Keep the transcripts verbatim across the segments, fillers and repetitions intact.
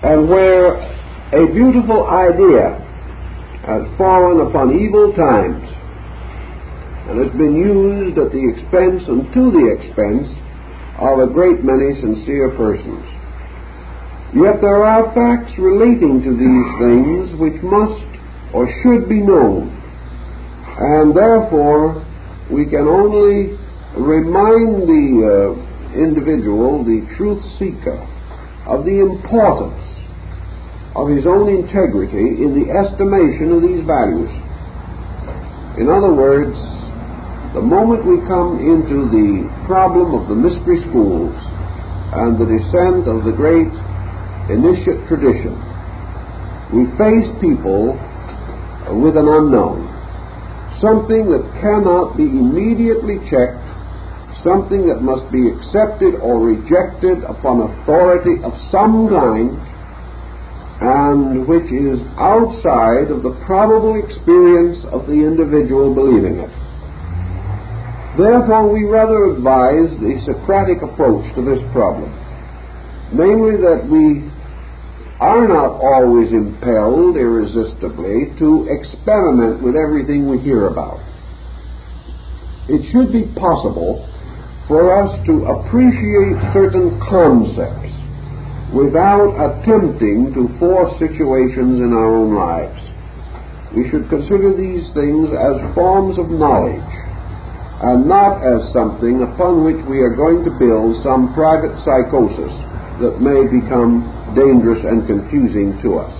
and where a beautiful idea has fallen upon evil times and has been used at the expense and to the expense of a great many sincere persons. Yet there are facts relating to these things which must or should be known, and therefore we can only remind the uh, individual, the truth seeker, of the importance of his own integrity in the estimation of these values. In other words, the moment we come into the problem of the mystery schools and the descent of the great initiate tradition, we face people with an unknown, something that cannot be immediately checked, something that must be accepted or rejected upon authority of some kind, and which is outside of the probable experience of the individual believing it. Therefore, we rather advise the Socratic approach to this problem, namely that we are not always impelled irresistibly to experiment with everything we hear about. It should be possible for us to appreciate certain concepts without attempting to force situations in our own lives. We should consider these things as forms of knowledge, and not as something upon which we are going to build some private psychosis that may become dangerous and confusing to us.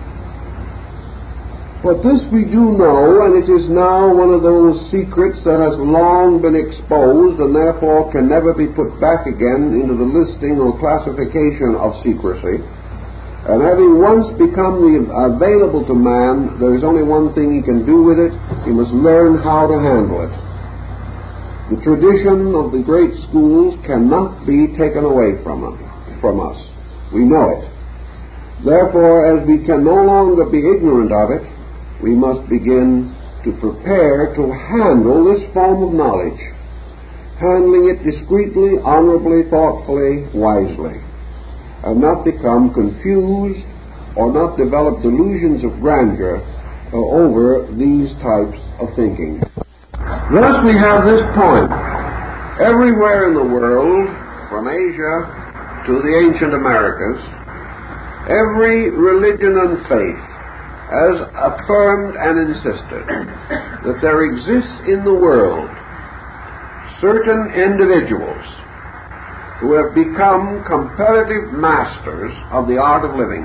But this we do know, and it is now one of those secrets that has long been exposed and therefore can never be put back again into the listing or classification of secrecy. And having once become the, available to man, there is only one thing he can do with it. He must learn how to handle it. The tradition of the great schools cannot be taken away from them, from us. We know it. Therefore, as we can no longer be ignorant of it, we must begin to prepare to handle this form of knowledge, handling it discreetly, honorably, thoughtfully, wisely, and not become confused or not develop delusions of grandeur uh, over these types of thinking. Thus we have this point. Everywhere in the world, from Asia to the ancient Americas, every religion and faith has affirmed and insisted that there exists in the world certain individuals who have become competitive masters of the art of living.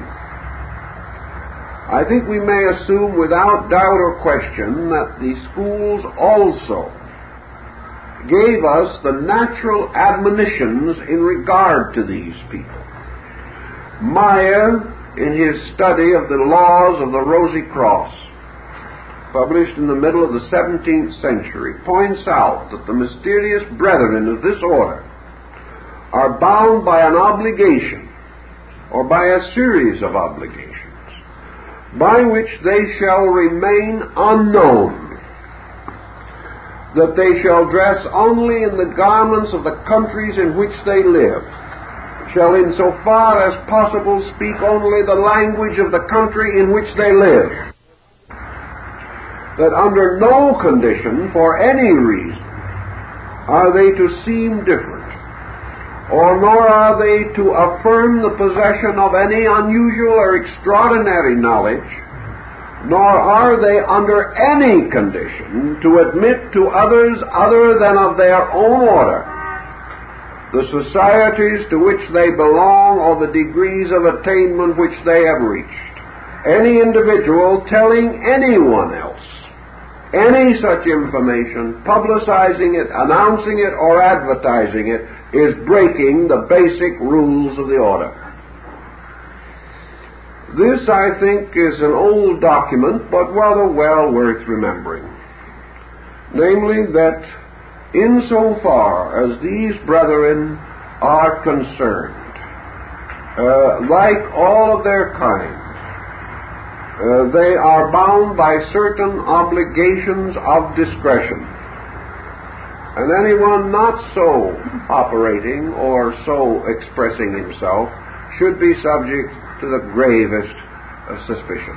I think we may assume without doubt or question that the schools also gave us the natural admonitions in regard to these people. Maya, in his study of the laws of the Rosy Cross, published in the middle of the seventeenth century, points out that the mysterious brethren of this order are bound by an obligation, or by a series of obligations, by which they shall remain unknown, that they shall dress only in the garments of the countries in which they live, shall in so far as possible speak only the language of the country in which they live, that under no condition, for any reason, are they to seem different, or nor are they to affirm the possession of any unusual or extraordinary knowledge, nor are they under any condition to admit to others other than of their own order the societies to which they belong or the degrees of attainment which they have reached. Any individual telling anyone else any such information, publicizing it, announcing it, or advertising it, is breaking the basic rules of the order. This, I think, is an old document, but rather well worth remembering. Namely, that insofar as these brethren are concerned, uh, like all of their kind, uh, they are bound by certain obligations of discretion. And anyone not so operating or so expressing himself should be subject to the gravest of suspicion.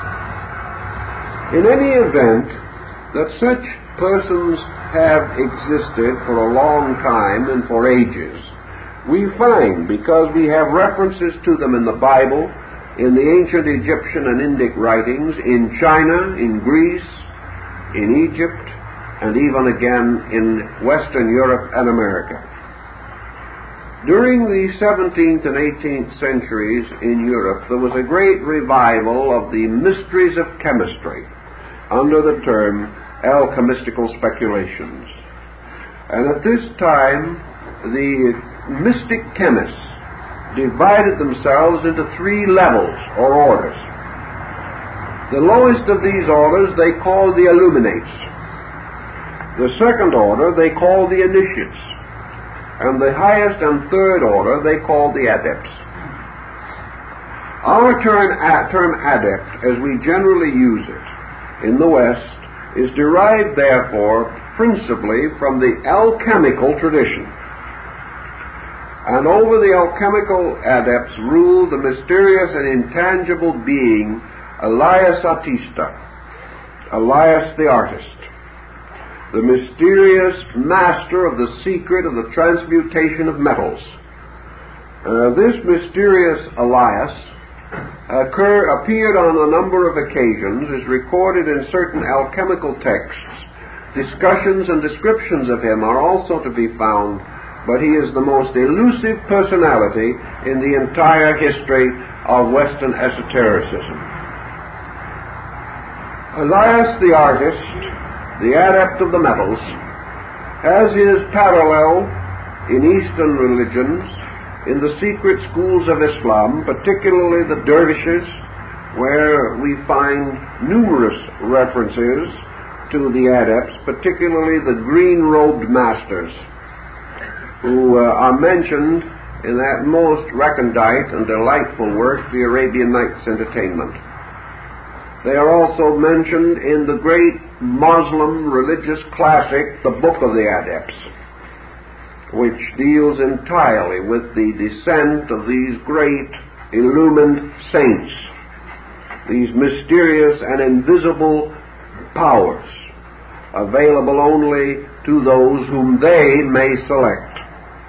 In any event, that such persons have existed for a long time and for ages, we find, because we have references to them in the Bible, in the ancient Egyptian and Indic writings, in China, in Greece, in Egypt, and even again in Western Europe and America. During the seventeenth and eighteenth centuries in Europe, there was a great revival of the mysteries of chemistry under the term alchemistical speculations. And at this time, the mystic chemists divided themselves into three levels or orders. The lowest of these orders they called the illuminates. The second order they called the initiates. And the highest and third order they called the adepts. Our term, term adept, as we generally use it in the West, is derived, therefore, principally from the alchemical tradition. And over the alchemical adepts ruled the mysterious and intangible being Elias Atista, Elias the artist, the mysterious master of the secret of the transmutation of metals. Uh, this mysterious Elias occur, appeared on a number of occasions, is recorded in certain alchemical texts. Discussions and descriptions of him are also to be found, but he is the most elusive personality in the entire history of Western esotericism. Elias the artist, the adept of the metals, has his parallel in Eastern religions, in the secret schools of Islam, particularly the dervishes, where we find numerous references to the adepts, particularly the green-robed masters, who uh, are mentioned in that most recondite and delightful work, The Arabian Nights Entertainment. They are also mentioned in the great Muslim religious classic, The Book of the Adepts, which deals entirely with the descent of these great illumined saints, these mysterious and invisible powers, available only to those whom they may select.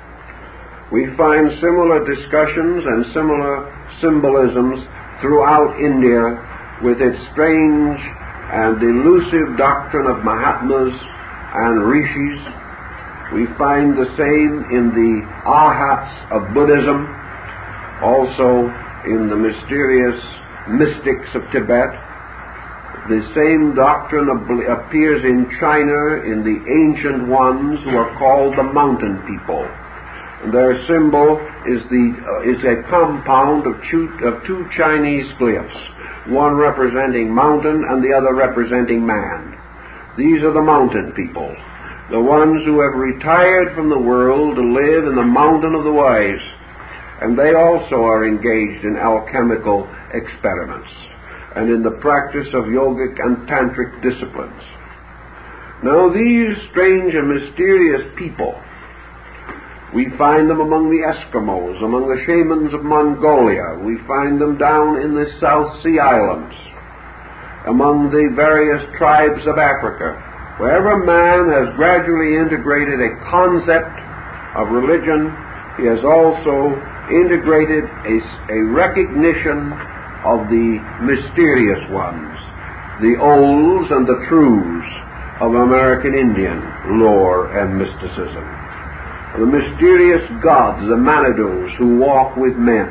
We find similar discussions and similar symbolisms throughout India, with its strange and elusive doctrine of Mahatmas and Rishis. We find the same in the Arhats of Buddhism, also in the mysterious mystics of Tibet. The same doctrine appears in China in the ancient ones who are called the mountain people. And their symbol is, the, uh, is a compound of two, of two Chinese glyphs, one representing mountain and the other representing man. These are the mountain people, the ones who have retired from the world to live in the mountain of the wise, and they also are engaged in alchemical experiments and in the practice of yogic and tantric disciplines. Now, these strange and mysterious people, we find them among the Eskimos, among the shamans of Mongolia. We find them down in the South Sea Islands, among the various tribes of Africa. Wherever man has gradually integrated a concept of religion, he has also integrated a, a recognition of the mysterious ones, the olds and the truths of American Indian lore and mysticism. The mysterious gods, the Manadus, who walk with men.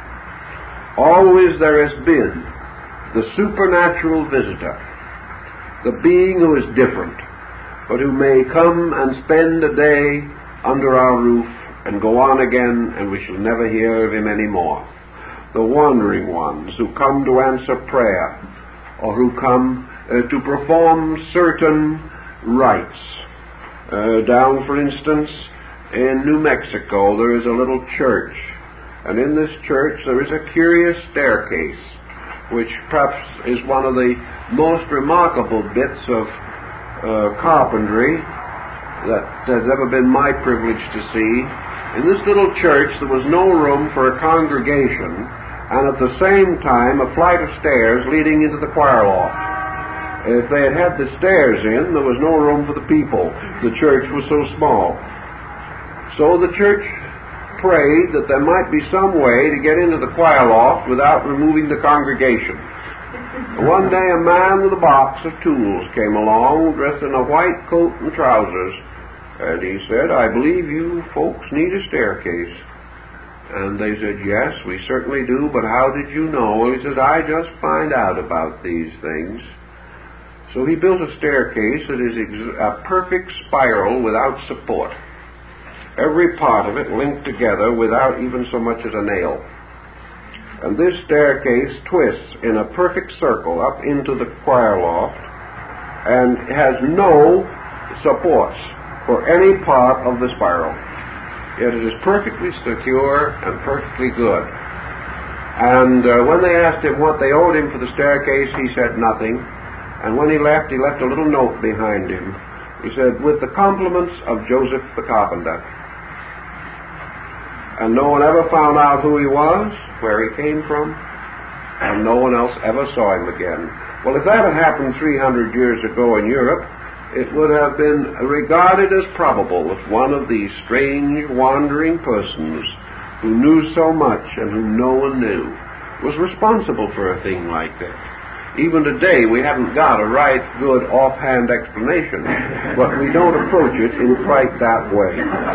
Always there has been the supernatural visitor, the being who is different, but who may come and spend a day under our roof and go on again, and we shall never hear of him any more. The wandering ones who come to answer prayer, or who come uh, to perform certain rites. Uh, down, for instance, in New Mexico, there is a little church, and in this church there is a curious staircase, which perhaps is one of the most remarkable bits of uh, carpentry that has ever been my privilege to see In this little church there was no room for a congregation, and at the same time a flight of stairs leading into the choir loft. If they had had the stairs in, there was no room for the people. The church was so small. So the church prayed that there might be some way to get into the choir loft without removing the congregation. One day a man with a box of tools came along, dressed in a white coat and trousers, and he said, "I believe you folks need a staircase." And they said, "Yes, we certainly do, but how did you know?" Well, he says, "I just find out about these things." So he built a staircase that is ex- a perfect spiral without support. Every part of it linked together without even so much as a nail. And this staircase twists in a perfect circle up into the choir loft and has no supports for any part of the spiral. Yet it is perfectly secure and perfectly good. And uh, when they asked him what they owed him for the staircase, he said nothing. And when he left, he left a little note behind him. He said, "With the compliments of Joseph the carpenter." And no one ever found out who he was, where he came from, and no one else ever saw him again. Well, if that had happened three hundred years ago in Europe, it would have been regarded as probable that one of these strange, wandering persons who knew so much and whom no one knew was responsible for a thing like that. Even today, we haven't got a right, good, offhand explanation, but we don't approach it in quite that way.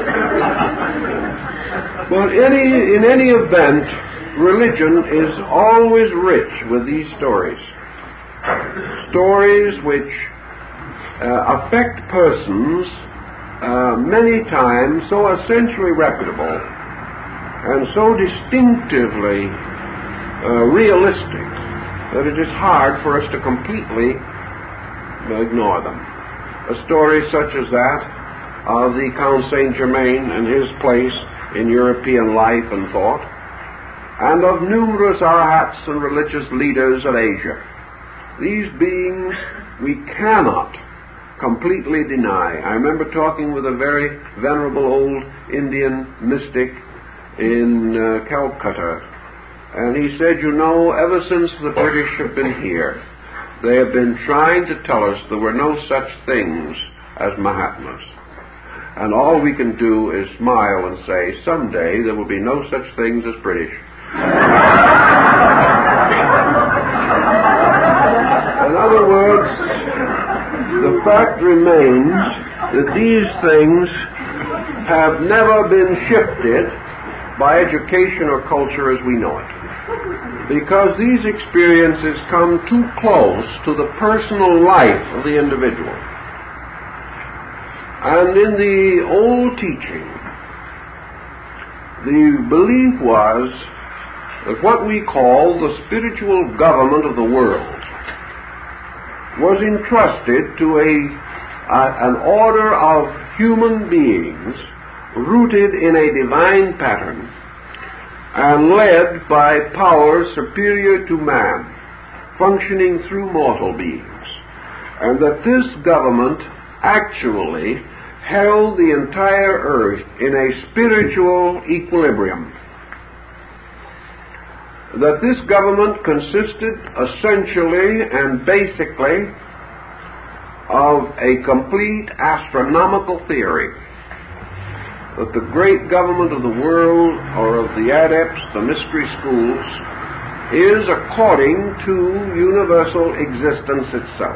Well, any, in any event, religion is always rich with these stories. Stories which uh, affect persons uh, many times so essentially reputable and so distinctively uh, realistic that it is hard for us to completely ignore them. A story such as that of the Count Saint Germain and his place in European life and thought, and of numerous arhats and religious leaders of Asia. These beings we cannot completely deny. I remember talking with a very venerable old Indian mystic in uh, Calcutta, and he said, "You know, ever since the British have been here, they have been trying to tell us there were no such things as Mahatmas. And all we can do is smile and say, someday there will be no such things as British." In other words, the fact remains that these things have never been shifted by education or culture as we know it, because these experiences come too close to the personal life of the individual. And in the old teaching, the belief was that what we call the spiritual government of the world was entrusted to a, uh, an order of human beings rooted in a divine pattern and led by powers superior to man, functioning through mortal beings, and that this government actually held the entire earth in a spiritual equilibrium. That this government consisted essentially and basically of a complete astronomical theory. That the great government of the world, or of the adepts, the mystery schools, is according to universal existence itself.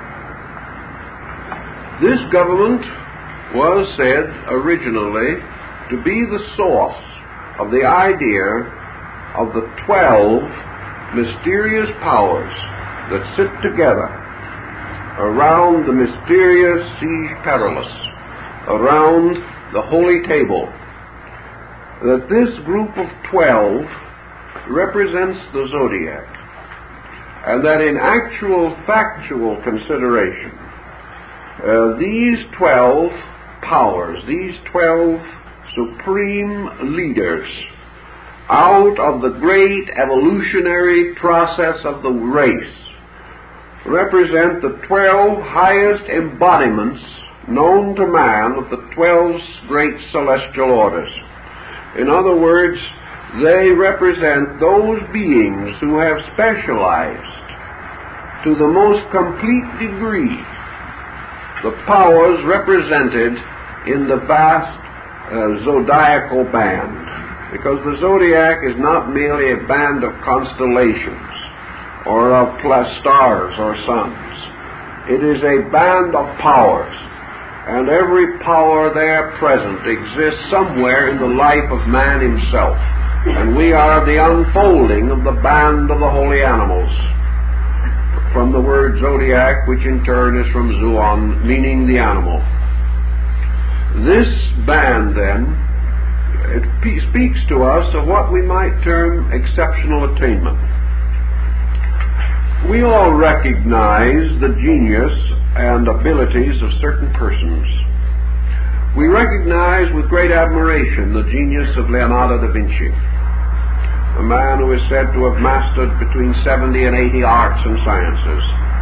This government was said originally to be the source of the idea of the twelve mysterious powers that sit together around the mysterious Siege Perilous, around the Holy Table. That this group of twelve represents the zodiac, and that in actual factual consideration, uh, these twelve powers, these twelve supreme leaders out of the great evolutionary process of the race represent the twelve highest embodiments known to man of the twelve great celestial orders. In other words, they represent those beings who have specialized to the most complete degree the powers represented in the vast uh, zodiacal band. Because the zodiac is not merely a band of constellations or of stars or suns. It is a band of powers, and every power there present exists somewhere in the life of man himself. And we are the unfolding of the band of the holy animals, from the word zodiac, which in turn is from zoon, meaning the animal. This band, then, it speaks to us of what we might term exceptional attainment. We all recognize the genius and abilities of certain persons. We recognize with great admiration the genius of Leonardo da Vinci, a man who is said to have mastered between seventy and eighty arts and sciences.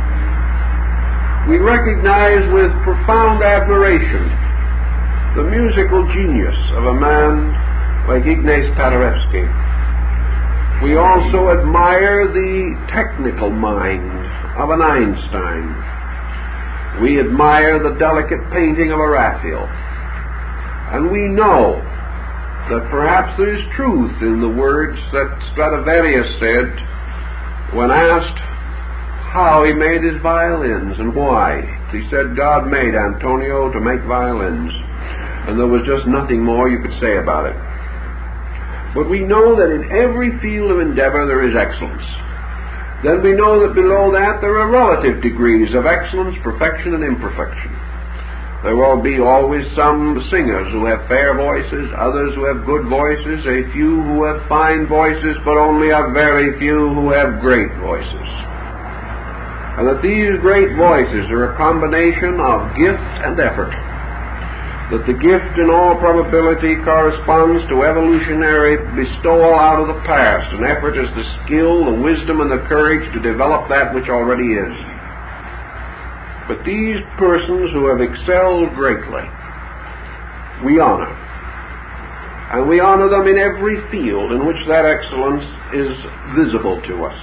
We recognize with profound admiration the musical genius of a man like Ignaz Paderewski. We also admire the technical mind of an Einstein. We admire the delicate painting of a Raphael. And we know that perhaps there is truth in the words that Stradivarius said when asked how he made his violins and why. He said God made Antonio to make violins, and there was just nothing more you could say about it. But we know that in every field of endeavor there is excellence. Then we know that below that there are relative degrees of excellence, perfection, and imperfection. There will be always some singers who have fair voices, others who have good voices, a few who have fine voices, but only a very few who have great voices. And that these great voices are a combination of gift and effort. That the gift in all probability corresponds to evolutionary bestowal out of the past, and effort is the skill, the wisdom, and the courage to develop that which already is. But these persons who have excelled greatly, we honor. And we honor them in every field in which that excellence is visible to us.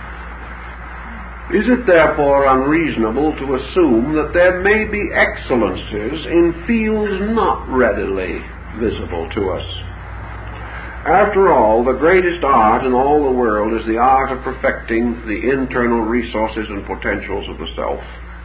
Is it therefore unreasonable to assume that there may be excellences in fields not readily visible to us? After all, the greatest art in all the world is the art of perfecting the internal resources and potentials of the self.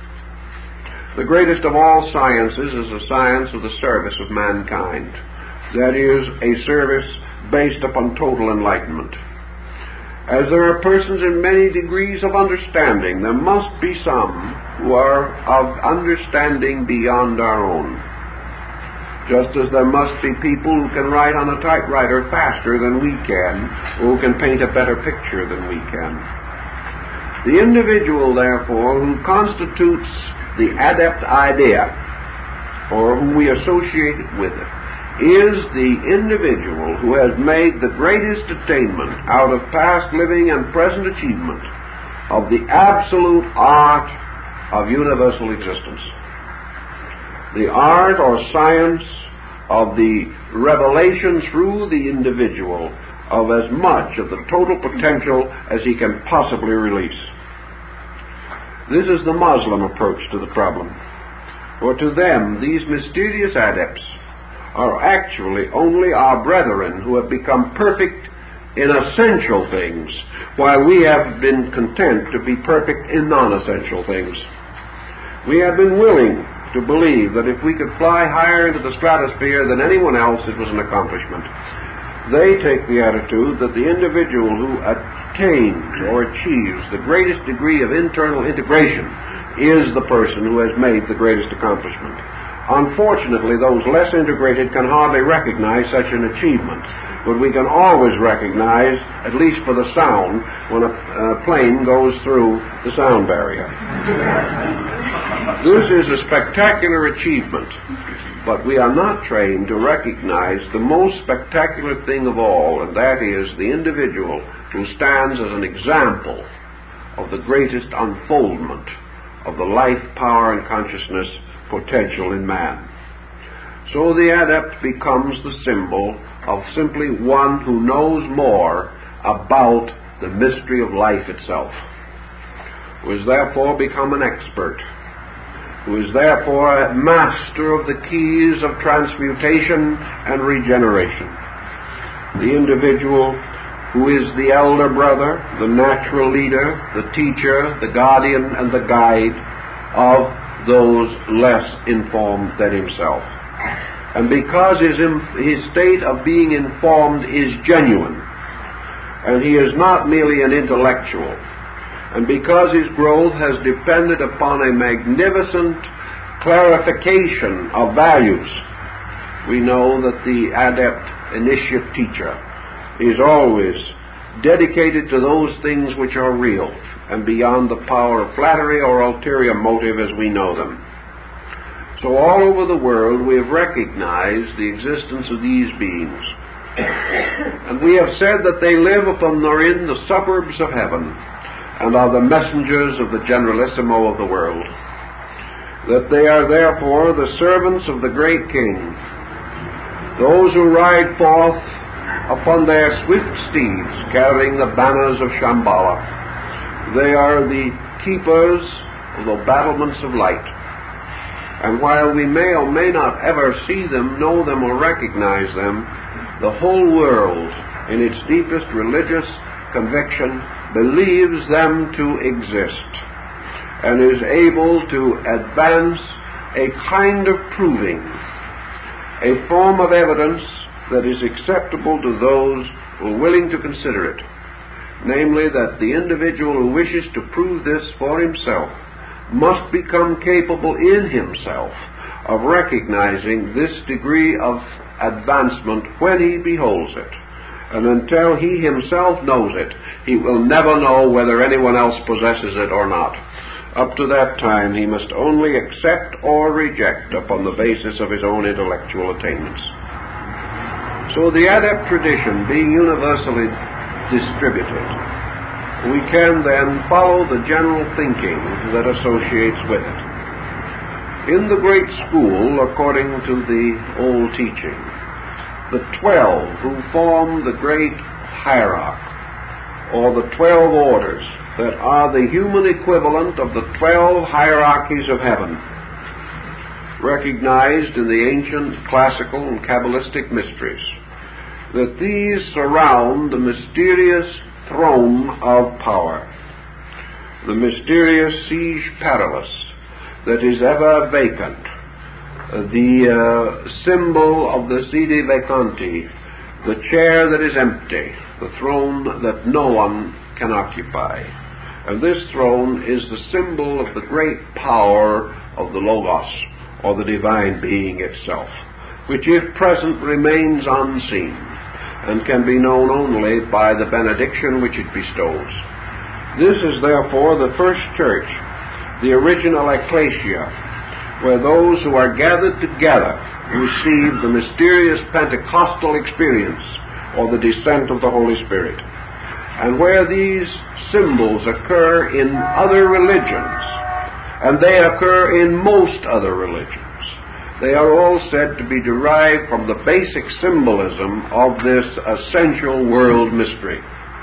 The greatest of all sciences is the science of the service of mankind. That is, a service based upon total enlightenment. As there are persons in many degrees of understanding, there must be some who are of understanding beyond our own. Just as there must be people who can write on a typewriter faster than we can, or who can paint a better picture than we can. The individual, therefore, who constitutes the adept idea, or who we associate with it, is the individual who has made the greatest attainment out of past living and present achievement of the absolute art of universal existence. The art or science of the revelation through the individual of as much of the total potential as he can possibly release. This is the Muslim approach to the problem. For to them, these mysterious adepts are actually only our brethren who have become perfect in essential things, while we have been content to be perfect in non-essential things. We have been willing to believe that if we could fly higher into the stratosphere than anyone else, it was an accomplishment. They take the attitude that the individual who attains or achieves the greatest degree of internal integration is the person who has made the greatest accomplishment. Unfortunately, those less integrated can hardly recognize such an achievement, but we can always recognize, at least for the sound, when a, a plane goes through the sound barrier. This is a spectacular achievement, but we are not trained to recognize the most spectacular thing of all, and that is the individual who stands as an example of the greatest unfoldment of the life, power, and consciousness potential in man. So the adept becomes the symbol of simply one who knows more about the mystery of life itself, who has therefore become an expert, who is therefore a master of the keys of transmutation and regeneration. The individual who is the elder brother, the natural leader, the teacher, the guardian, and the guide of those less informed than himself. And because his, his state of being informed is genuine, and he is not merely an intellectual, and because his growth has depended upon a magnificent clarification of values, we know that the adept initiate teacher is always dedicated to those things which are real and beyond the power of flattery or ulterior motive as we know them. So all over the world we have recognized the existence of these beings. And we have said that they live upon or in the suburbs of heaven, and are the messengers of the Generalissimo of the world, that they are therefore the servants of the great King, those who ride forth upon their swift steeds carrying the banners of Shambhala. They are the keepers of the battlements of light. And while we may or may not ever see them, know them, or recognize them, the whole world, in its deepest religious conviction, believes them to exist, and is able to advance a kind of proving, a form of evidence that is acceptable to those who are willing to consider it, namely that the individual who wishes to prove this for himself must become capable in himself of recognizing this degree of advancement when he beholds it. And until he himself knows it, he will never know whether anyone else possesses it or not. Up to that time, he must only accept or reject upon the basis of his own intellectual attainments. So the adept tradition being universally distributed, we can then follow the general thinking that associates with it. In the great school, according to the old teaching, the twelve who form the great hierarchy, or the twelve orders that are the human equivalent of the twelve hierarchies of heaven, recognized in the ancient classical and Kabbalistic mysteries, that these surround the mysterious throne of power, the mysterious siege perilous that is ever vacant, the uh, symbol of the sede vacanti, the chair that is empty, the throne that no one can occupy. And this throne is the symbol of the great power of the Logos, or the divine being itself, which if present remains unseen and can be known only by the benediction which it bestows. This is therefore the first church, the original ecclesia, where those who are gathered together receive the mysterious Pentecostal experience, or the descent of the Holy Spirit. And where these symbols occur in other religions, and they occur in most other religions, they are all said to be derived from the basic symbolism of this essential world mystery.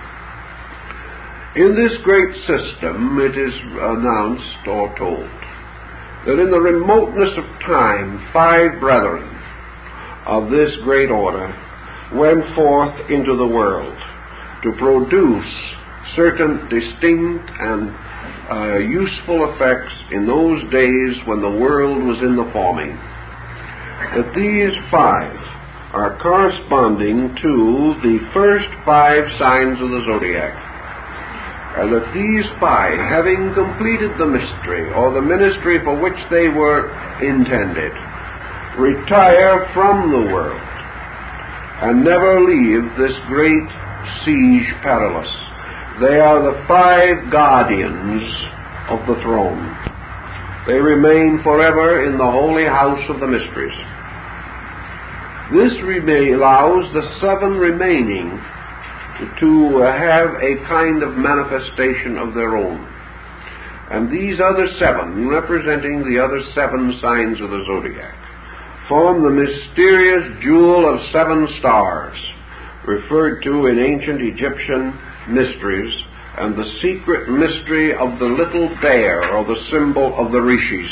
In this great system, it is announced or told that in the remoteness of time, five brethren of this great order went forth into the world to produce certain distinct and uh, useful effects in those days when the world was in the forming. That these five are corresponding to the first five signs of the zodiac, and that these five, having completed the mystery, or the ministry for which they were intended, retire from the world and never leave this great siege perilous. They are the five guardians of the throne. They remain forever in the holy house of the mysteries. This allows the seven remaining to have a kind of manifestation of their own. And these other seven, representing the other seven signs of the zodiac, form the mysterious jewel of seven stars, referred to in ancient Egyptian mysteries, and the secret mystery of the little bear, or the symbol of the rishis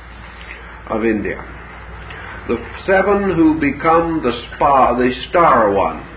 of India. The seven who become the, spa, the star ones,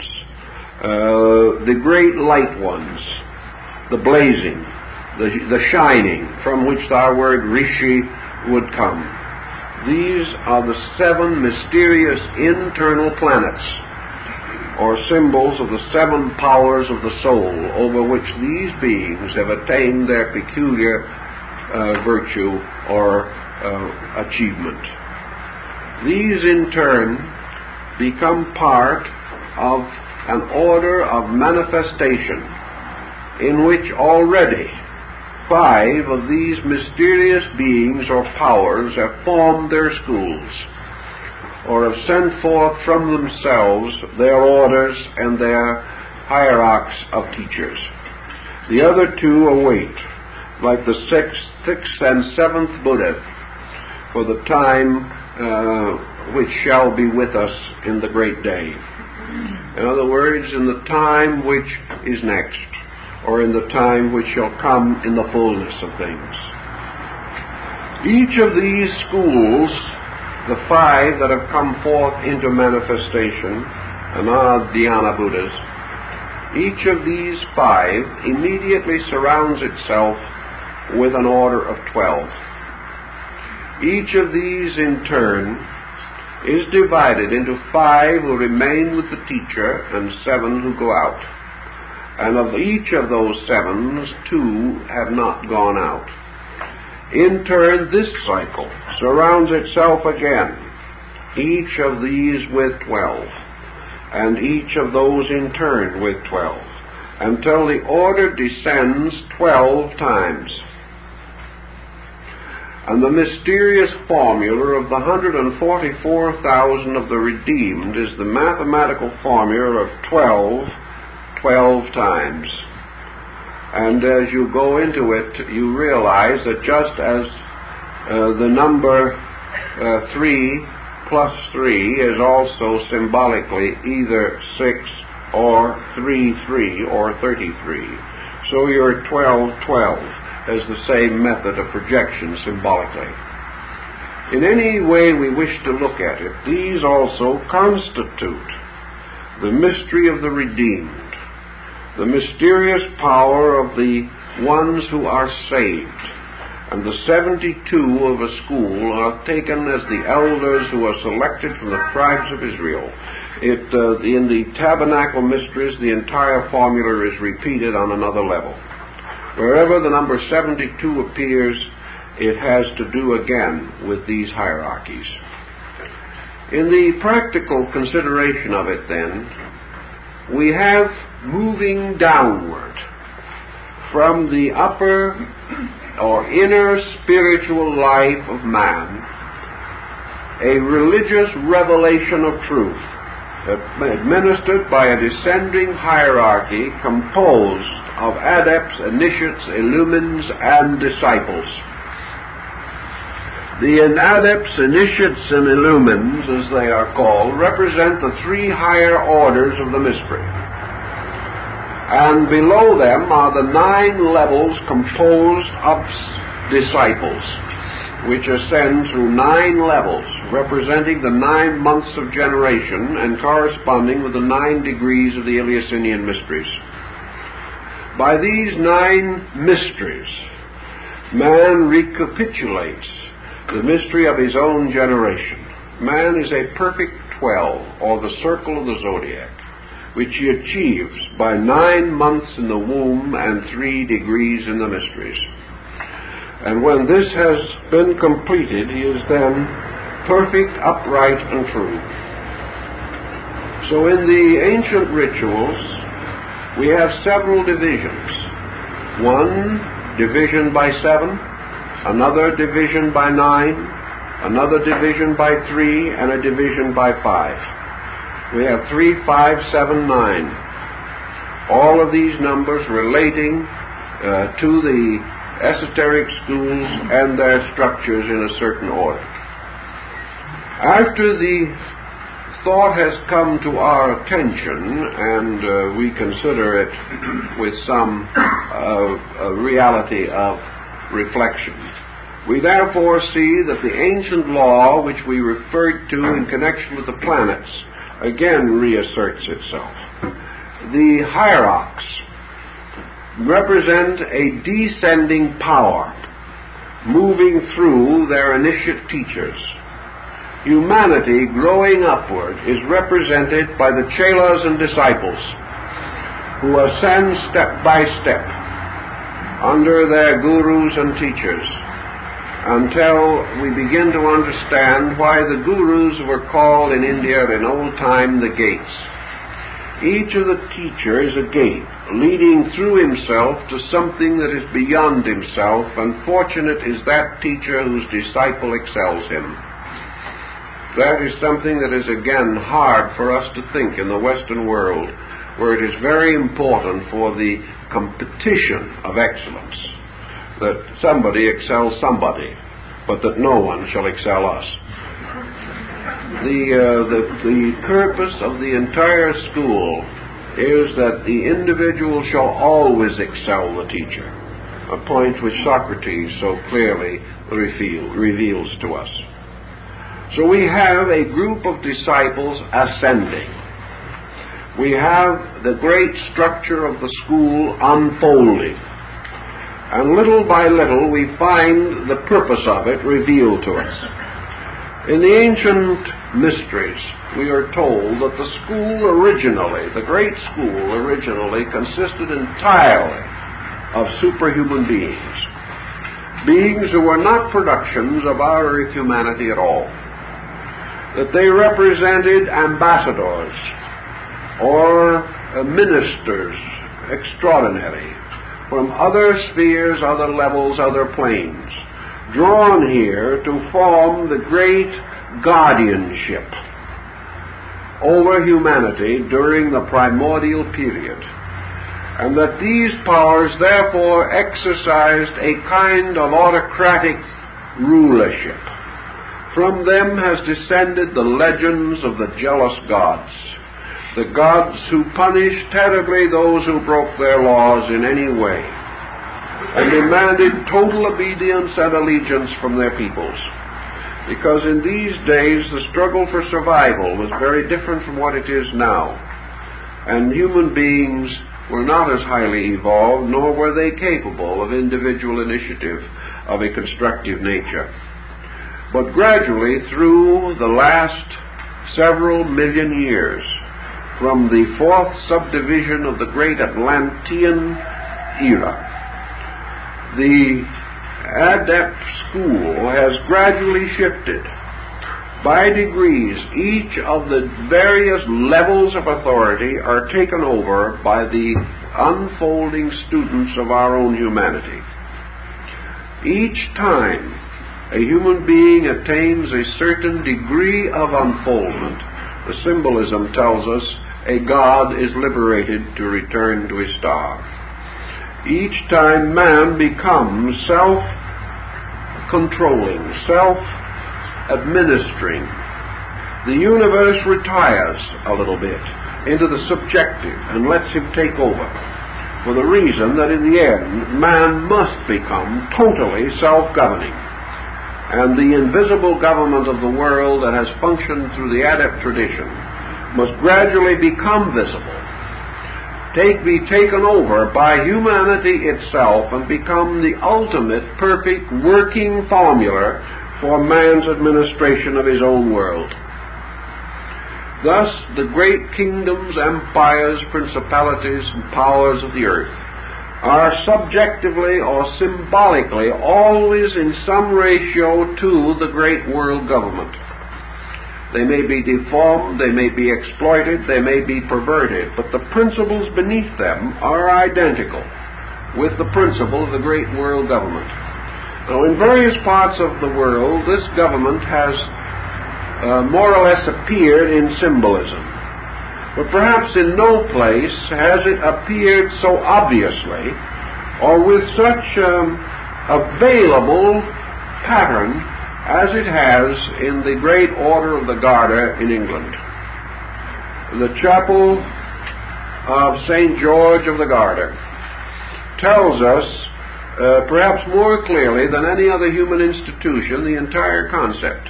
uh, the great light ones, the blazing, the, the shining, from which our word rishi would come. These are the seven mysterious internal planets, or symbols of the seven powers of the soul, over which these beings have attained their peculiar uh, virtue or uh, achievement. These, in turn, become part of an order of manifestation in which already five of these mysterious beings or powers have formed their schools, or have sent forth from themselves their orders and their hierarchs of teachers. The other two await, like the sixth, sixth and seventh Buddha, for the time uh, which shall be with us in the great day. In other words, in the time which is next, or in the time which shall come in the fullness of things. Each of these schools, the five that have come forth into manifestation, and are Dhyana Buddhas, each of these five immediately surrounds itself with an order of twelve. Each of these, in turn, is divided into five who remain with the teacher and seven who go out. And of each of those sevens, two have not gone out. In turn, this cycle surrounds itself again, each of these with twelve, and each of those in turn with twelve, until the order descends twelve times. And the mysterious formula of the one hundred forty-four thousand of the redeemed is the mathematical formula of twelve, twelve times. And as you go into it, you realize that just as uh, the number uh, three plus three is also symbolically either six or three, three or thirty-three, so your twelve, twelve has the same method of projection symbolically. In any way we wish to look at it, these also constitute the mystery of the redeemed, the mysterious power of the ones who are saved. And the seventy-two of a school are taken as the elders who are selected from the tribes of Israel. It, uh, in the Tabernacle Mysteries, the entire formula is repeated on another level. Wherever the number seventy-two appears, it has to do again with these hierarchies. In the practical consideration of it, then, we have moving downward from the upper or inner spiritual life of man a religious revelation of truth administered by a descending hierarchy composed of adepts, initiates, illumines, and disciples. The adepts, initiates, and illumines, as they are called, represent the three higher orders of the mystery. And below them are the nine levels composed of disciples, which ascend through nine levels, representing the nine months of generation and corresponding with the nine degrees of the Eleusinian mysteries. By these nine mysteries, man recapitulates the mystery of his own generation. Man is a perfect twelve, or the circle of the zodiac, which he achieves by nine months in the womb and three degrees in the mysteries. And when this has been completed, he is then perfect, upright, and true. So in the ancient rituals, we have several divisions. One division by seven, another division by nine, another division by three, and a division by five. We have three, five, seven, nine. All of these numbers relating uh, to the esoteric schools and their structures in a certain order. After the thought has come to our attention, and uh, we consider it with some uh, reality of reflection, we therefore see that the ancient law which we referred to in connection with the planets again reasserts itself. The hierarchs represent a descending power moving through their initiate teachers. Humanity growing upward is represented by the chelas and disciples who ascend step by step under their gurus and teachers until we begin to understand why the gurus were called in India in old time the gates. Each of the teachers is a gate leading through himself to something that is beyond himself, and fortunate is that teacher whose disciple excels him. That is something that is again hard for us to think in the Western world, where it is very important for the competition of excellence, that somebody excels somebody, but that no one shall excel us. The, uh, the, the purpose of the entire school is that the individual shall always excel the teacher, a point which Socrates so clearly reveal, reveals to us. So we have a group of disciples ascending. We have the great structure of the school unfolding. And little by little we find the purpose of it revealed to us. In the ancient mysteries, we are told that the school originally, the great school originally, consisted entirely of superhuman beings. Beings who were not productions of our earth humanity at all. That they represented ambassadors or uh, ministers extraordinary from other spheres, other levels, other planes, drawn here to form the great guardianship over humanity during the primordial period, and that these powers therefore exercised a kind of autocratic rulership. From them has descended the legends of the jealous gods, the gods who punish terribly those who broke their laws in any way, and demanded total obedience and allegiance from their peoples. Because in these days the struggle for survival was very different from what it is now, and human beings were not as highly evolved, nor were they capable of individual initiative of a constructive nature. But gradually, through the last several million years, from the fourth subdivision of the great Atlantean era, the adept school has gradually shifted. By degrees, each of the various levels of authority are taken over by the unfolding students of our own humanity. Each time a human being attains a certain degree of unfoldment, the symbolism tells us a god is liberated to return to his star. Each time man becomes self-controlling, self-administering, the universe retires a little bit into the subjective and lets him take over, for the reason that in the end man must become totally self-governing. And the invisible government of the world that has functioned through the adept tradition must gradually become visible, take, be taken over by humanity itself, and become the ultimate perfect working formula for man's administration of his own world. Thus, the great kingdoms, empires, principalities, and powers of the earth are subjectively or symbolically always in some ratio to the great world government. They may be deformed, they may be exploited, they may be perverted, but the principles beneath them are identical with the principle of the great world government. Now, in various parts of the world, this government has uh, more or less appeared in symbolism. But perhaps in no place has it appeared so obviously or with such um, available pattern as it has in the Great Order of the Garter in England. The chapel of Saint George of the Garter tells us, uh, perhaps more clearly than any other human institution, the entire concept.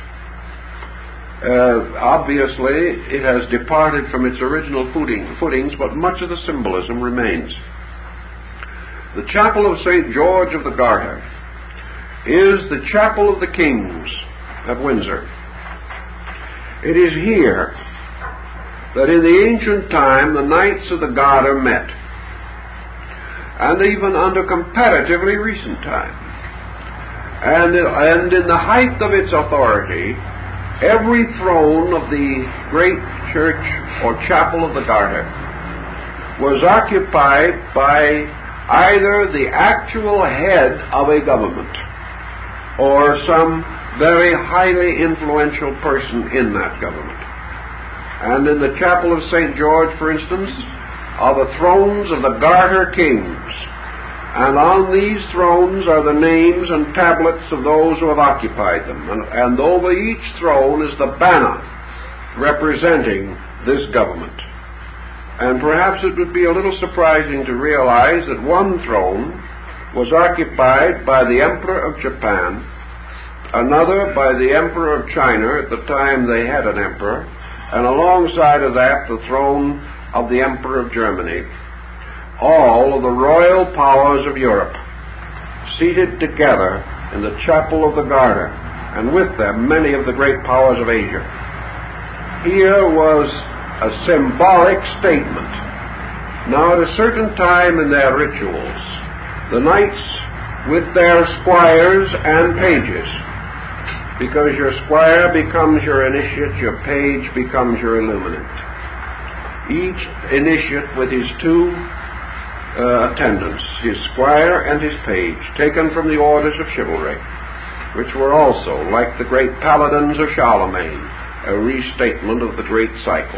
Uh, obviously, it has departed from its original footing, footings, but much of the symbolism remains. The chapel of Saint George of the Garter is the chapel of the kings at Windsor. It is here that in the ancient time the knights of the Garter met, and even under comparatively recent time. And, and in the height of its authority, every throne of the great church or chapel of the Garter was occupied by either the actual head of a government or some very highly influential person in that government. And in the chapel of Saint George, for instance, are the thrones of the Garter kings, and on these thrones are the names and tablets of those who have occupied them, and, and over each throne is the banner representing this government. And perhaps it would be a little surprising to realize that one throne was occupied by the Emperor of Japan, another by the Emperor of China at the time they had an emperor, and alongside of that the throne of the Emperor of Germany, all of the royal powers of Europe seated together in the chapel of the Garter, and with them many of the great powers of Asia. Here was a symbolic statement. Now, at a certain time in their rituals, the knights with their squires and pages, because your squire becomes your initiate, your page becomes your illuminant. Each initiate with his two uh, attendants, his squire and his page, taken from the orders of chivalry, which were also, like the great paladins of Charlemagne, a restatement of the great cycle.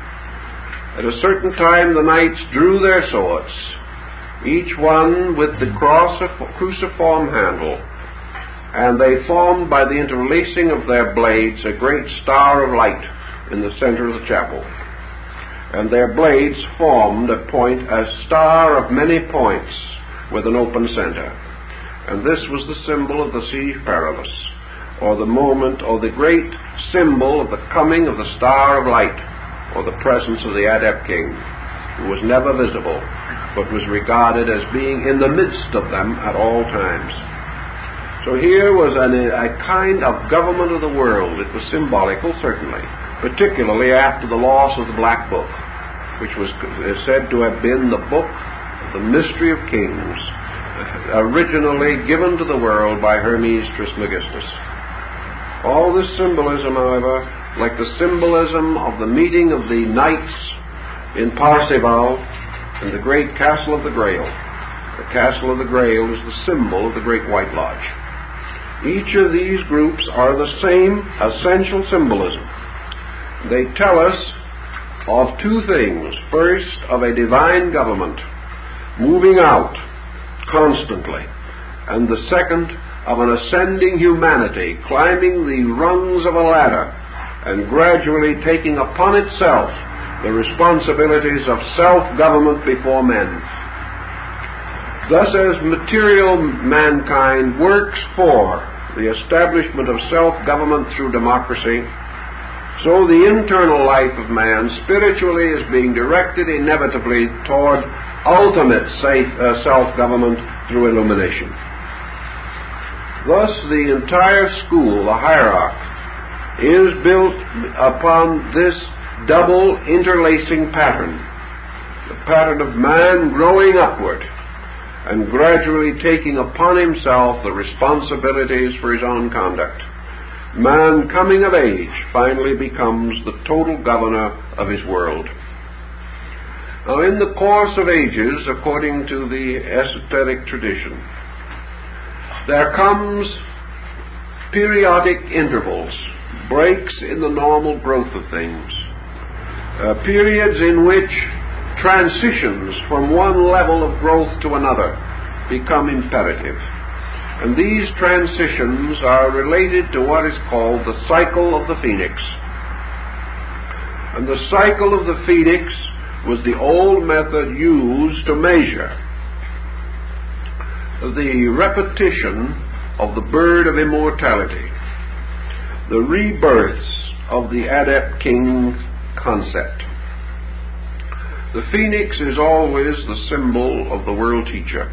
At a certain time the knights drew their swords, each one with the cross cruciform handle, and they formed by the interlacing of their blades a great star of light in the center of the chapel. And their blades formed a point, a star of many points with an open center. And this was the symbol of the Siege Perilous, or the moment, or the great symbol of the coming of the star of light, or the presence of the Adept King, who was never visible, but was regarded as being in the midst of them at all times. So here was an, a kind of government of the world. It was symbolical, certainly, particularly after the loss of the Black Book, which was said to have been the book of the mystery of kings, originally given to the world by Hermes Trismegistus. All this symbolism, however, like the symbolism of the meeting of the knights in Parzival in the great Castle of the Grail. The Castle of the Grail is the symbol of the Great White Lodge. Each of these groups are the same essential symbolism. They tell us of two things. First, of a divine government moving out constantly, and the second, of an ascending humanity climbing the rungs of a ladder and gradually taking upon itself the responsibilities of self-government before men. Thus, as material mankind works for the establishment of self-government through democracy, so the internal life of man spiritually is being directed inevitably toward ultimate safe, uh, self-government through illumination. Thus, the entire school, the hierarchy, is built upon this double interlacing pattern, the pattern of man growing upward and gradually taking upon himself the responsibilities for his own conduct. Man, coming of age, finally becomes the total governor of his world. Now, in the course of ages, according to the esoteric tradition, there comes periodic intervals, breaks in the normal growth of things, uh, periods in which transitions from one level of growth to another become imperative. And these transitions are related to what is called the cycle of the phoenix. And the cycle of the phoenix was the old method used to measure the repetition of the bird of immortality, the rebirths of the adept king concept. The phoenix is always the symbol of the world teacher.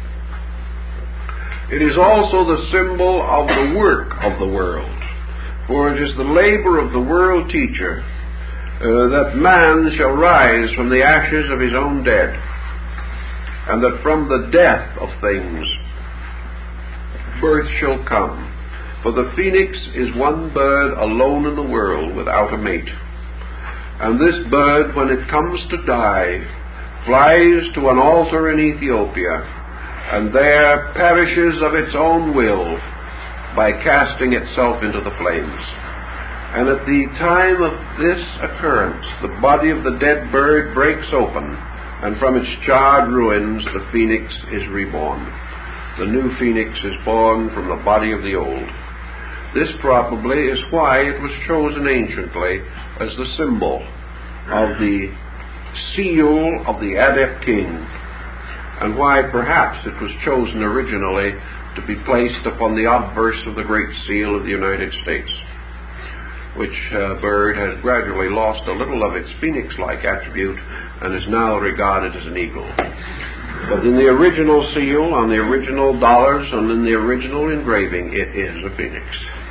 It is also the symbol of the work of the world, for it is the labor of the world teacher uh, that man shall rise from the ashes of his own dead, and that from the death of things birth shall come. For the phoenix is one bird alone in the world without a mate. And this bird, when it comes to die, flies to an altar in Ethiopia, and there perishes of its own will by casting itself into the flames. And at the time of this occurrence, the body of the dead bird breaks open, and from its charred ruins the phoenix is reborn. The new phoenix is born from the body of the old. This probably is why it was chosen anciently as the symbol of the seal of the adept king, and why perhaps it was chosen originally to be placed upon the obverse of the Great Seal of the United States, which uh, bird has gradually lost a little of its phoenix-like attribute and is now regarded as an eagle. But in the original seal, on the original dollars, and in the original engraving, it is a phoenix.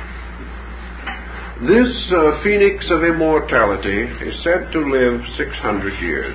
This uh, phoenix of immortality is said to live six hundred years.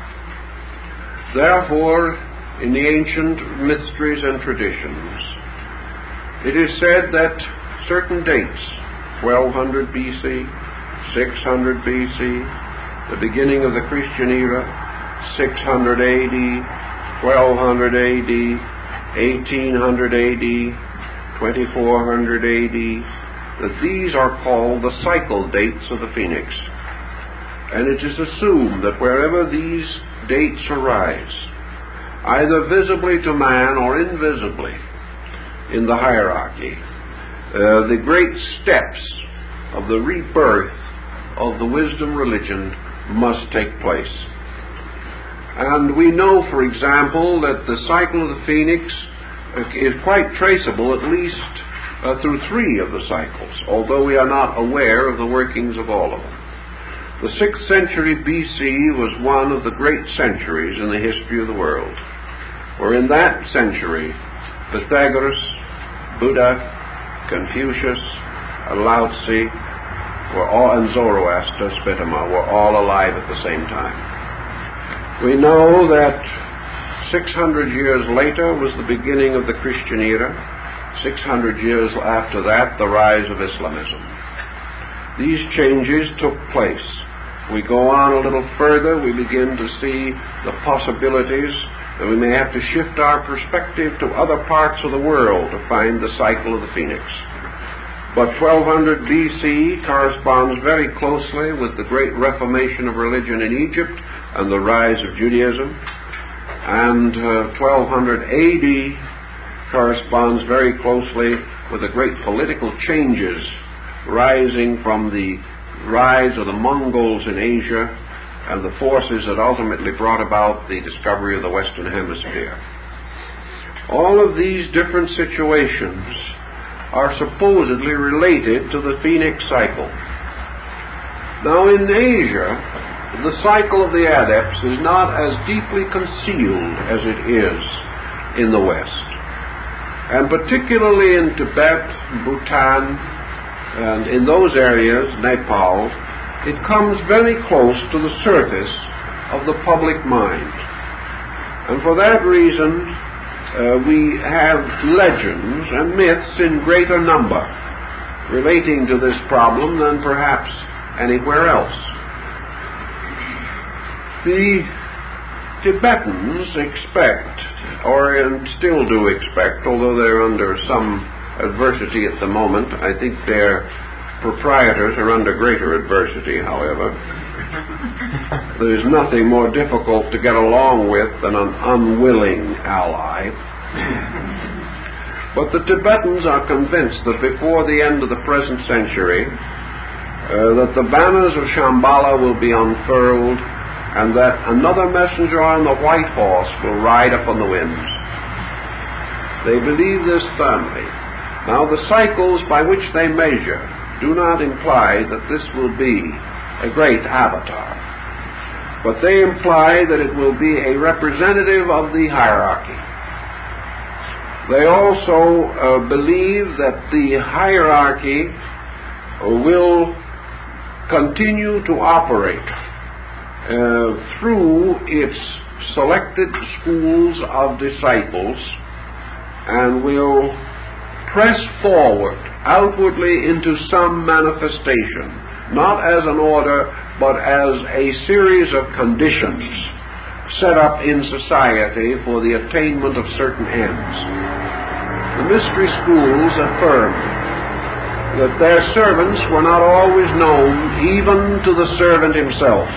Therefore, in the ancient mysteries and traditions, it is said that certain dates, twelve hundred B C, six hundred B C, the beginning of the Christian era, six hundred A D, twelve hundred A D, eighteen hundred A D, twenty-four hundred A D, that these are called the cycle dates of the phoenix. And it is assumed that wherever these dates arise, either visibly to man or invisibly in the hierarchy, uh, the great steps of the rebirth of the wisdom religion must take place. And we know, for example, that the cycle of the phoenix is quite traceable at least uh, through three of the cycles, although we are not aware of the workings of all of them. The sixth century B C was one of the great centuries in the history of the world, for in that century Pythagoras, Buddha, Confucius, Lao Tzu, were all, and Zoroaster, Spitama, were all alive at the same time. We know that six hundred years later was the beginning of the Christian era. six hundred years after that, the rise of Islamism. These changes took place. We go on a little further, we begin to see the possibilities that we may have to shift our perspective to other parts of the world to find the cycle of the phoenix. But twelve hundred B C corresponds very closely with the great reformation of religion in Egypt and the rise of Judaism. And uh, twelve hundred A D corresponds very closely with the great political changes rising from the rise of the Mongols in Asia and the forces that ultimately brought about the discovery of the Western Hemisphere. All of these different situations are supposedly related to the phoenix cycle. Now in Asia, the cycle of the adepts is not as deeply concealed as it is in the West. And particularly in Tibet, Bhutan, and in those areas, Nepal, it comes very close to the surface of the public mind. And for that reason, uh, we have legends and myths in greater number relating to this problem than perhaps anywhere else. The Tibetans expect, or and still do expect, although they're under some adversity at the moment. I think their proprietors are under greater adversity, however. There's nothing more difficult to get along with than an unwilling ally. But the Tibetans are convinced that before the end of the present century, uh, that the banners of Shambhala will be unfurled, and that another messenger on the white horse will ride upon the winds. They believe this firmly. Now, the cycles by which they measure do not imply that this will be a great avatar, but they imply that it will be a representative of the hierarchy. They also uh, believe that the hierarchy will continue to operate uh, through its selected schools of disciples and will press forward outwardly into some manifestation, not as an order, but as a series of conditions set up in society for the attainment of certain ends. The mystery schools affirm that their servants were not always known even to the servant himself,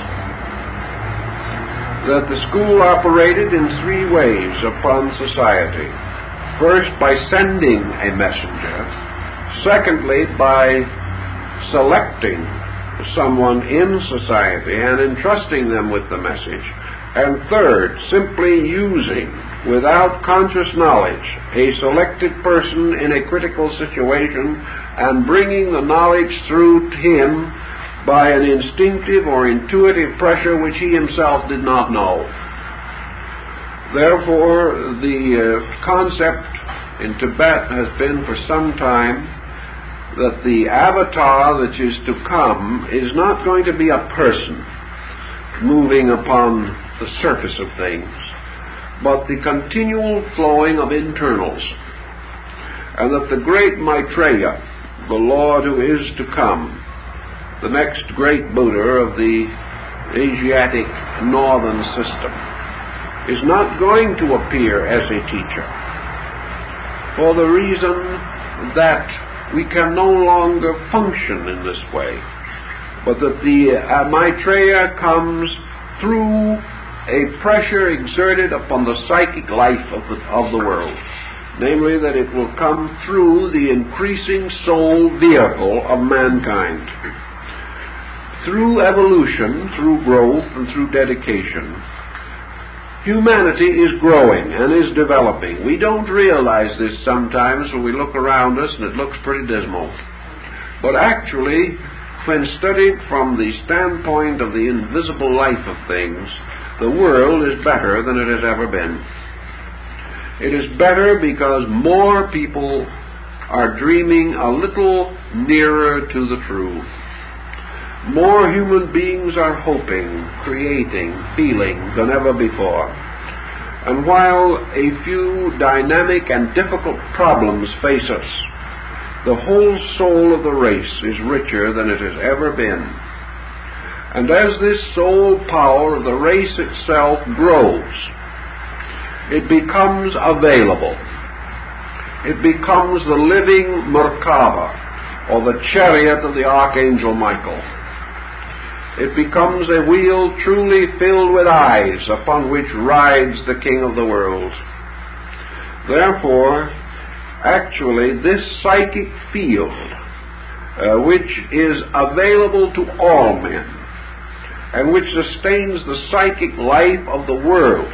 that the school operated in three ways upon society. First, by sending a messenger. Secondly, by selecting someone in society and entrusting them with the message. And third, simply using, without conscious knowledge, a selected person in a critical situation and bringing the knowledge through to him by an instinctive or intuitive pressure which he himself did not know. Therefore, the uh, concept in Tibet has been for some time that the avatar that is to come is not going to be a person moving upon the surface of things, but the continual flowing of internals, and that the great Maitreya, the Lord who is to come, the next great Buddha of the Asiatic northern system, is not going to appear as a teacher, for the reason that we can no longer function in this way, but that the uh, Maitreya comes through a pressure exerted upon the psychic life of the, of the world, namely that it will come through the increasing soul vehicle of mankind. Through evolution, through growth, and through dedication, humanity is growing and is developing. We don't realize this sometimes when we look around us and it looks pretty dismal. But actually, when studied from the standpoint of the invisible life of things, the world is better than it has ever been. It is better because more people are dreaming a little nearer to the true. More human beings are hoping, creating, feeling than ever before. And while a few dynamic and difficult problems face us, the whole soul of the race is richer than it has ever been. And as this soul power of the race itself grows, it becomes available. It becomes the living Merkaba, or the chariot of the Archangel Michael. It becomes a wheel truly filled with eyes upon which rides the King of the world. Therefore, actually, this psychic field, uh, which is available to all men, and which sustains the psychic life of the world,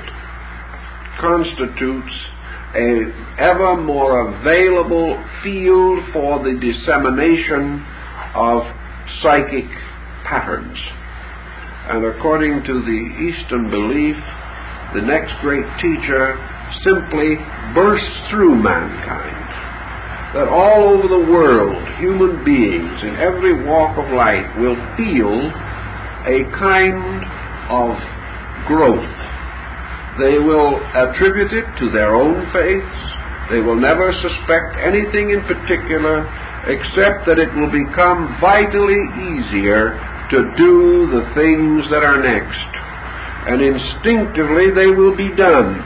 constitutes a ever more available field for the dissemination of psychic patterns. And according to the Eastern belief, the next great teacher simply bursts through mankind, that all over the world human beings in every walk of life will feel a kind of growth. They will attribute it to their own faiths. They will never suspect anything in particular except that it will become vitally easier to do the things that are next. And instinctively they will be done.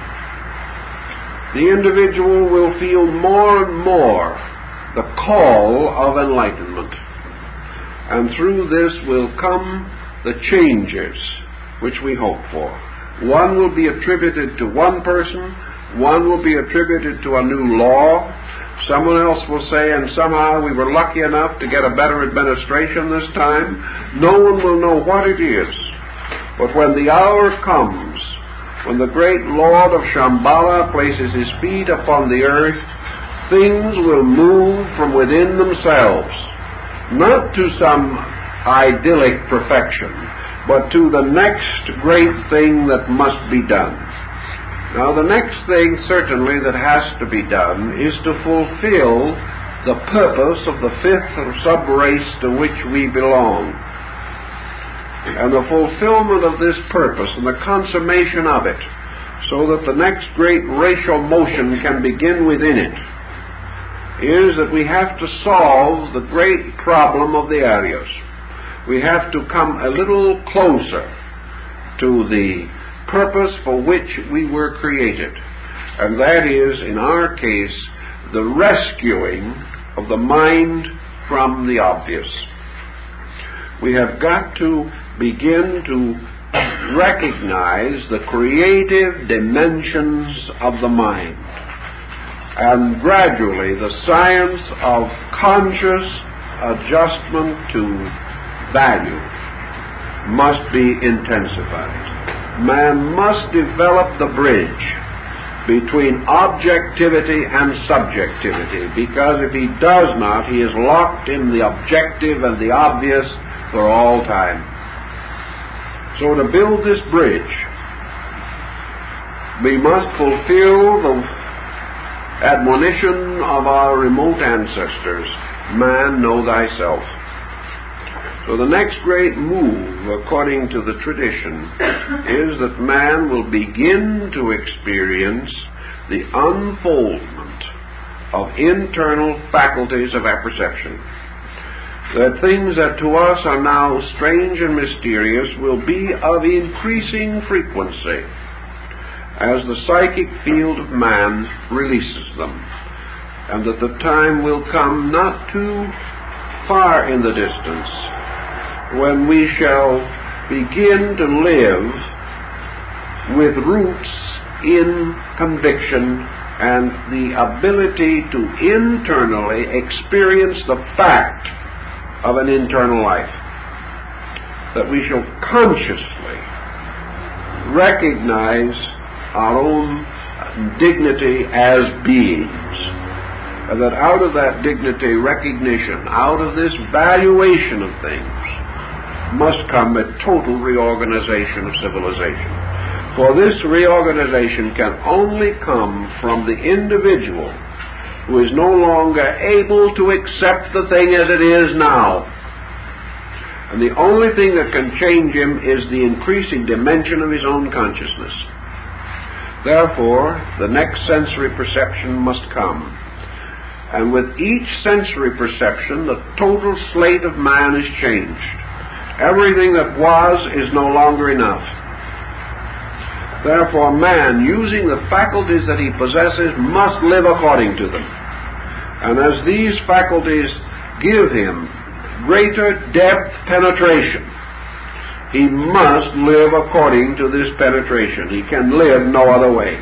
The individual will feel more and more the call of enlightenment. And through this will come the changes which we hope for. One will be attributed to one person, one will be attributed to a new law, Someone else will say, and somehow we were lucky enough to get a better administration this time. No one will know what it is. But when the hour comes, when the great Lord of Shambhala places his feet upon the earth, things will move from within themselves, not to some idyllic perfection, but to the next great thing that must be done. Now, the next thing, certainly, that has to be done is to fulfill the purpose of the fifth sub-race to which we belong. And the fulfillment of this purpose and the consummation of it, so that the next great racial motion can begin within it, is that we have to solve the great problem of the Aryas. We have to come a little closer to the purpose for which we were created, and that is, in our case, the rescuing of the mind from the obvious. We have got to begin to recognize the creative dimensions of the mind, and gradually the science of conscious adjustment to value must be intensified. Man must develop the bridge between objectivity and subjectivity, because if he does not, he is locked in the objective and the obvious for all time. So to build this bridge, we must fulfill the admonition of our remote ancestors, man, know thyself. So the next great move, according to the tradition, is that man will begin to experience the unfoldment of internal faculties of apperception. That things that to us are now strange and mysterious will be of increasing frequency as the psychic field of man releases them, and that the time will come not too far in the distance when we shall begin to live with roots in conviction and the ability to internally experience the fact of an internal life. That we shall consciously recognize our own dignity as beings, and that out of that dignity recognition, out of this valuation of things, must come a total reorganization of civilization. For this reorganization can only come from the individual who is no longer able to accept the thing as it is now. And the only thing that can change him is the increasing dimension of his own consciousness. Therefore, the next sensory perception must come. And with each sensory perception, the total slate of man is changed. Everything that was is no longer enough. Therefore, man, using the faculties that he possesses, must live according to them. And as these faculties give him greater depth penetration, he must live according to this penetration. He can live no other way.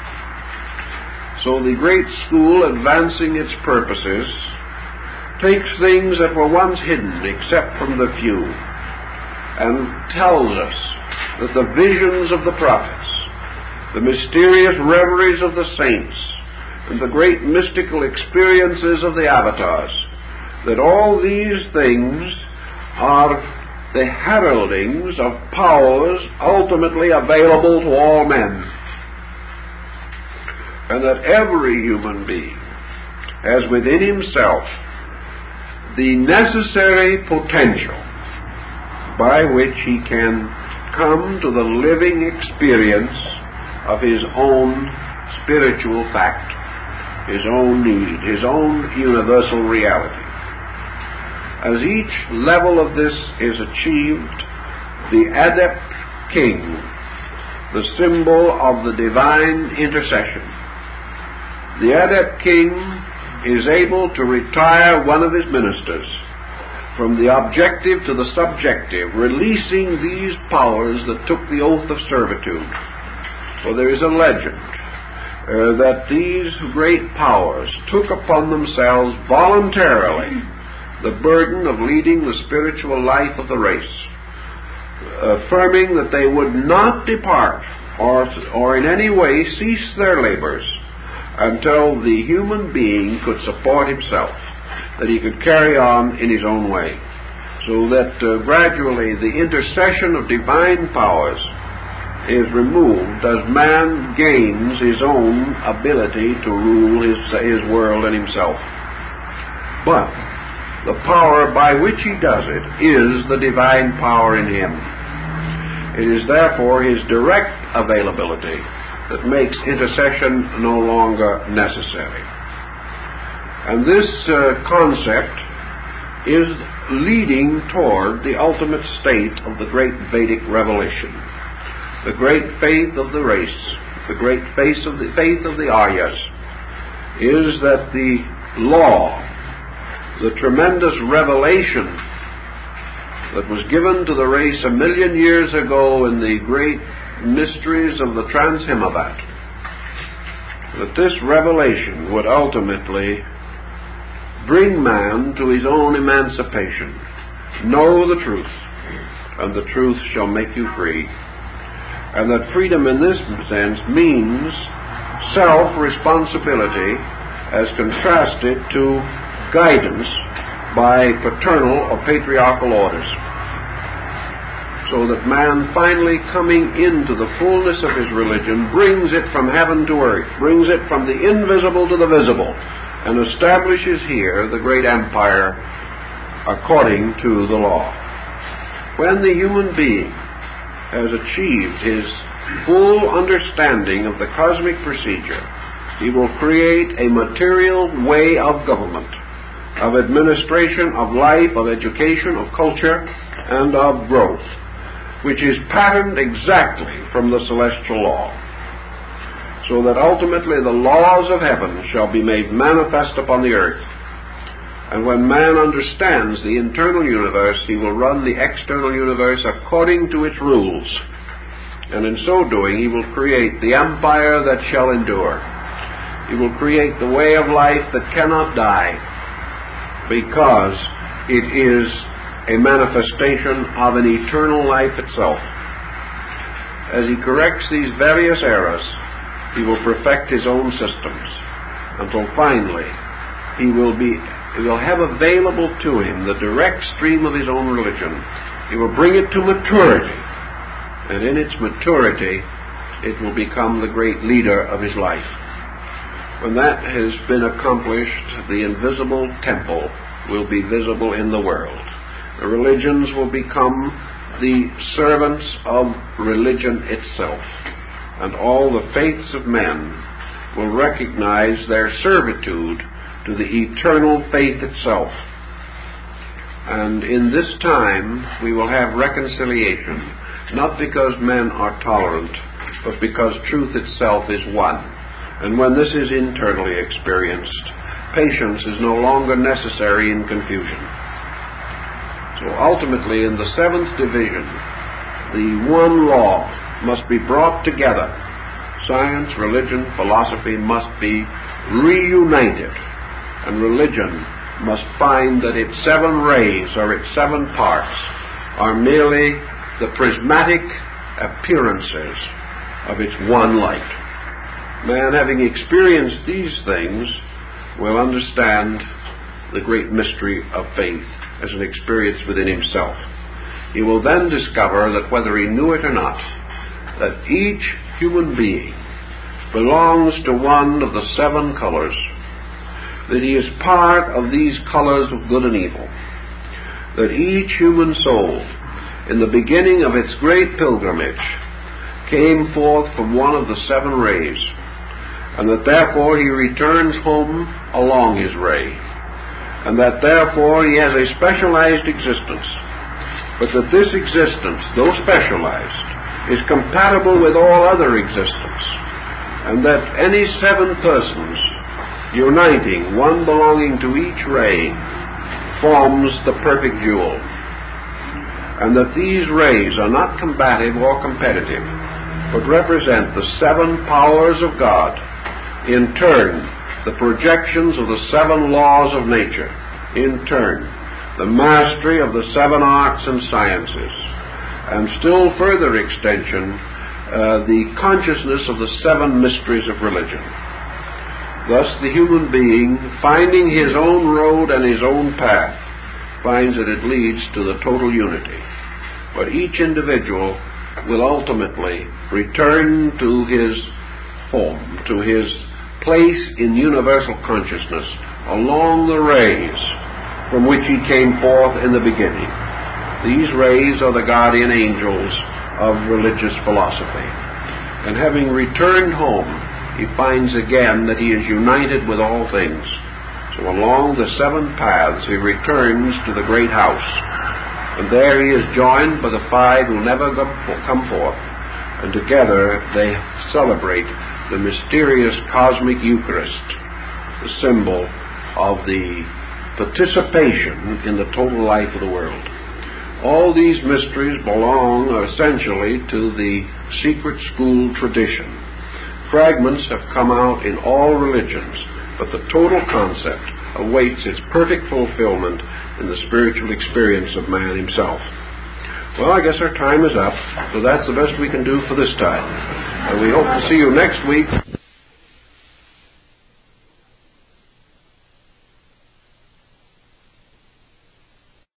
So the great school, advancing its purposes, takes things that were once hidden except from the few, and tells us that the visions of the prophets, the mysterious reveries of the saints, and the great mystical experiences of the avatars, that all these things are the heraldings of powers ultimately available to all men, and that every human being has within himself the necessary potential by which he can come to the living experience of his own spiritual fact, his own need, his own universal reality. As each level of this is achieved, the Adept King, the symbol of the divine intercession, the Adept King is able to retire one of his ministers from the objective to the subjective, releasing these powers that took the oath of servitude. For there is a legend uh, that these great powers took upon themselves voluntarily the burden of leading the spiritual life of the race, affirming that they would not depart or, or in any way cease their labors until the human being could support himself, that he could carry on in his own way, so that uh, gradually the intercession of divine powers is removed as man gains his own ability to rule his, his world and himself. But the power by which he does it is the divine power in him. It is therefore his direct availability that makes intercession no longer necessary. And this uh, concept is leading toward the ultimate state of the great Vedic revelation. The great faith of the race, the great faith of the, faith of the Aryas, is that the law, the tremendous revelation that was given to the race a million years ago in the great mysteries of the Trans-Himavad, that this revelation would ultimately bring man to his own emancipation. Know the truth, and the truth shall make you free. And that freedom in this sense means self-responsibility as contrasted to guidance by paternal or patriarchal orders. So that man finally coming into the fullness of his religion brings it from heaven to earth, brings it from the invisible to the visible, and establishes here the great empire according to the law. When the human being has achieved his full understanding of the cosmic procedure, he will create a material way of government, of administration, of life, of education, of culture, and of growth, which is patterned exactly from the celestial law, so that ultimately the laws of heaven shall be made manifest upon the earth. And when man understands the internal universe, he will run the external universe according to its rules. And in so doing, he will create the empire that shall endure. He will create the way of life that cannot die, because it is a manifestation of an eternal life itself. As he corrects these various errors, he will perfect his own systems, until finally he will be He will have available to him the direct stream of his own religion. He will bring it to maturity, and in its maturity it will become the great leader of his life. When that has been accomplished, the invisible temple will be visible in the world. The religions will become the servants of religion itself, and all the faiths of men will recognize their servitude to the eternal faith itself. And in this time we will have reconciliation, not because men are tolerant, but because truth itself is one. And when this is internally experienced, patience is no longer necessary in confusion. So ultimately, in the seventh division, the one law must be brought together. Science, religion, philosophy must be reunited. And religion must find that its seven rays, or its seven parts, are merely the prismatic appearances of its one light. Man, having experienced these things, will understand the great mystery of faith as an experience within himself. He will then discover that whether he knew it or not, that each human being belongs to one of the seven colors, that he is part of these colors of good and evil, that each human soul, in the beginning of its great pilgrimage, came forth from one of the seven rays, and that therefore he returns home along his ray, and that therefore he has a specialized existence, but that this existence, though specialized, is compatible with all other existence, and that any seven persons uniting, one belonging to each ray, forms the perfect jewel, and that these rays are not combative or competitive, but represent the seven powers of God In turn, the projections of the seven laws of nature. In turn, the mastery of the seven arts and sciences. And still further extension, uh, the consciousness of the seven mysteries of religion. Thus, the human being, finding his own road and his own path, finds that it leads to the total unity. But each individual will ultimately return to his home, to his place in universal consciousness along the rays from which he came forth in the beginning. These rays are the guardian angels of religious philosophy. And having returned home, he finds again that he is united with all things. So along the seven paths he returns to the great house. And there he is joined by the five who never come forth. And together they celebrate the mysterious cosmic Eucharist, the symbol of the participation in the total life of the world. All these mysteries belong essentially to the secret school tradition. Fragments have come out in all religions, but the total concept awaits its perfect fulfillment in the spiritual experience of man himself. Well, I guess our time is up, so that's the best we can do for this time. And we hope to see you next week.